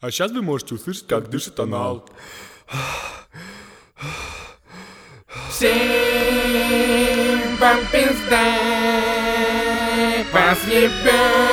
А сейчас вы можете услышать, как дышит анал. Всем вам пизда, вас ебет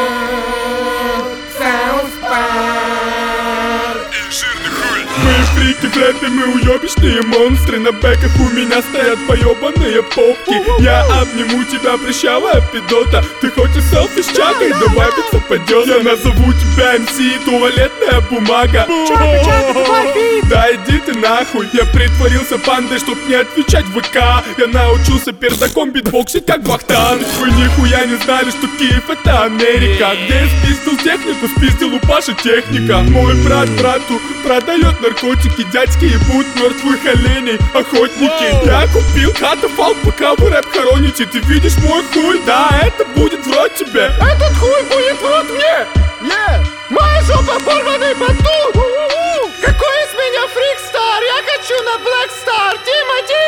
Саус Парк. Мы фрики в рэпе, мы уёбищные монстры. На бэках у меня стоят поёбанные попки. Я обниму тебя, прыщавая пидота. Ты хочешь селфи с чакой, давай биться пойдёт. Я назову тебя МС, туалетная бумага. Да иди ты нахуй. Я притворился пандой, чтоб не отвечать в ВК. Я научился пердаком битбоксить, как Бахтан. Вы нихуя не знали, что Киев это Америка. Где я спиздил технику, спиздил у Паши техника. Мой брат брату продает наркотики. Дядьки ебут мертвых оленей, охотники. Я купил катафалк, пока вы рэп хороните. Ты видишь мой хуй? Да, это будет в рот тебе. Этот хуй будет в рот мне! Моя жопа порванный батут! Какой из меня фрикстар? Я хочу на Блэкстар! Тимати,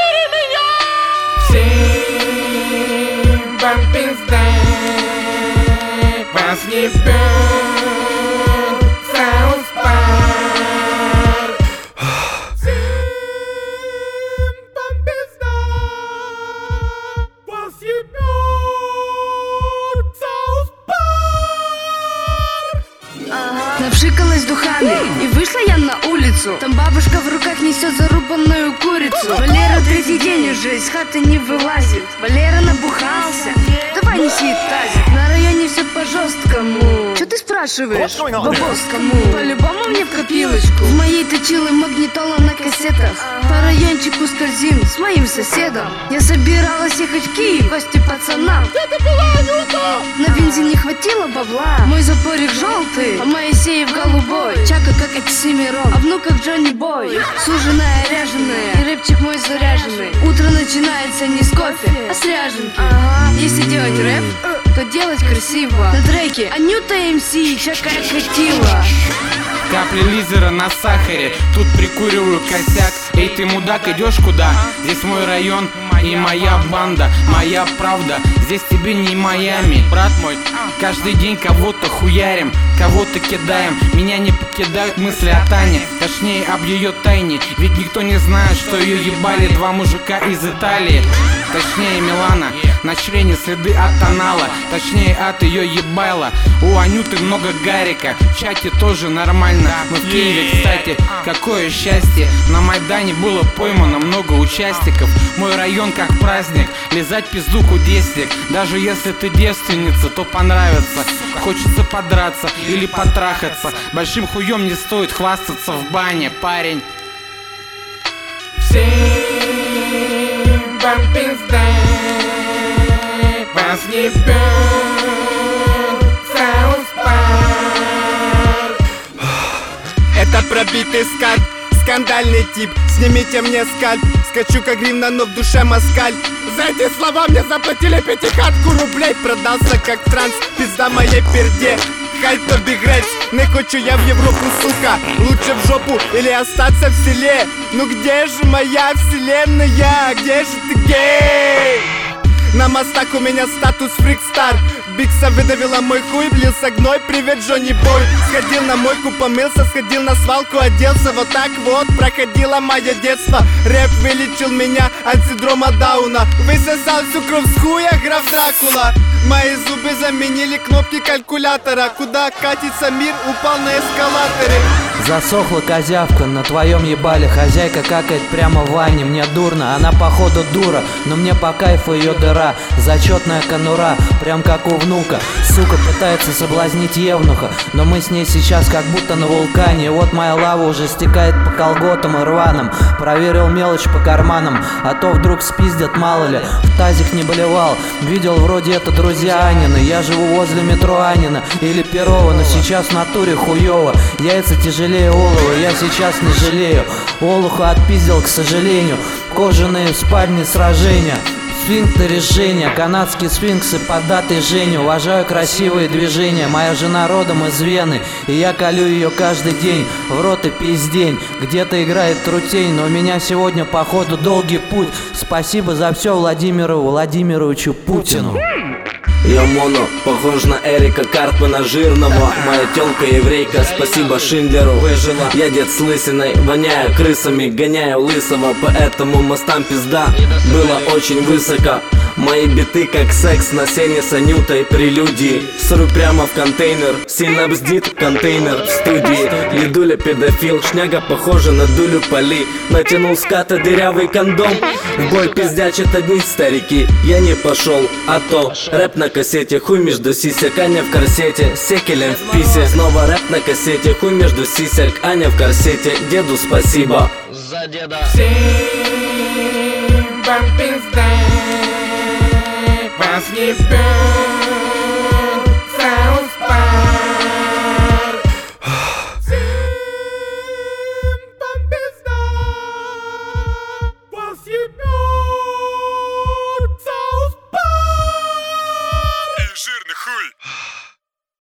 забери меня! Всем вам пизда, вас ебет Саус Парк. Всем вам пизда, вас ебет Саус Парк. Напшикалась духами, и вышла я на улицу. Там бабушка в руках несет зарубанную курицу. Валера третий день уже из хаты не вылазит. Валера набухался, давай неси тазик. На районе все по-жесткому. Че ты спрашиваешь? Бабос кому? По-любому мне в копилочку. В моей точилы магнитола на кассетах. По райончику скользим с моим соседом. Я собиралась ехать в Киев, гости пацанам. Это была Анюта! На бензин не хватило бабла. Мой запорик желтый, а Моисеев голубой. Чака как Оксимирон, а внук как Джонни Бой. Суженая, ряженая, и рэпчик мой заряженный. Утро начинается не с кофе, а с ряженки. Если делать рэп, то делать красиво. На треке Анюта МС, Чака катила. Капли лизера на сахаре, тут прикуриваю косяк. Эй, ты мудак, идешь куда? Здесь мой район и моя банда, моя правда. Здесь тебе не Майами, брат мой. Каждый день кого-то хуярим, кого-то кидаем. Меня не покидают мысли о Тане, точнее об ее тайне. Ведь никто не знает, что ее ебали два мужика из Италии. Точнее Милана, на члене следы от анала. Точнее от ее ебайла. У Анюты много гарика, в чате тоже нормально. Мы в Киеве, кстати, какое счастье. На Майдане было поймано много участников. Мой район как праздник, лизать пизду кудесник. Даже если ты девственница, то понравится. Хочется подраться или потрахаться. Большим хуем не стоит хвастаться в бане, парень. Всем вам пизда, вас ебет Саус Парк. Это пробитый скальп, скандальный тип. Снимите мне скальп, скачу как гривна, но в душе москаль. За эти слова мне заплатили 5 рублей. Продался как транс, пизда моей перде. Хай тобі грець, не хочу я в Европу, сука. Лучше в жопу или остаться в селе. Ну где же моя вселенная, где же ты, гей? На мостах у меня статус фрикстар. Бикса выдавила мой хуй, влился гной, привет, Джонни Бой. Сходил на мойку, помылся, сходил на свалку, оделся. Вот так вот проходило мое детство. Рэп вылечил меня от синдрома Дауна. Высосал всю кровь с хуя, граф Дракула. Мои зубы заменили кнопки калькулятора. Куда катится мир, упал на эскалаторе. Засохла козявка, на твоем ебале хозяйка какает прямо в ванне. Мне дурно, она походу дура, но мне по кайфу ее дыра. Зачетная конура, прям как у внука. Сука пытается соблазнить евнуха, но мы с ней сейчас как будто на вулкане. Вот моя лава уже стекает по колготам и рваным. Проверил мелочь по карманам, а то вдруг спиздят, мало ли. В тазик не болевал, видел вроде это друзья Анины. Я живу возле метро Анина или Перова, но сейчас в натуре хуёво. Яйца тяжелее олова, я сейчас не жалею. Олуха отпиздил, к сожалению. Кожаные спальни сражения, сфинкты решения, канадские сфинксы под датой Жени. Уважаю красивые движения, моя жена родом из Вены, и я колю ее каждый день, в рот и пиздень. Где-то играет трутень, но у меня сегодня походу долгий путь. Спасибо за все Владимиру Владимировичу Путину. Я моно, похож на Эрика Картмана жирного. Моя тёлка еврейка, спасибо Шиндлеру, выжила. Я дед с лысиной, воняю крысами, гоняю лысого. Поэтому мостам пизда было очень высоко. Мои биты как секс на сене с Анютой, прелюдии. Сру прямо в контейнер, сильно бздит контейнер в студии. Дедуля педофил, шняга похожа на дулю поли. Натянул с ката дырявый кондом. В бой пиздячат одни старики. Я не пошел, а то рэп на кассете, хуй между сисек, Аня в корсете, секелем в писе. Снова рэп на кассете, хуй между сисек, Аня в корсете. Деду спасибо за деда. Всем вам пизда, вас ебет Саус Парк.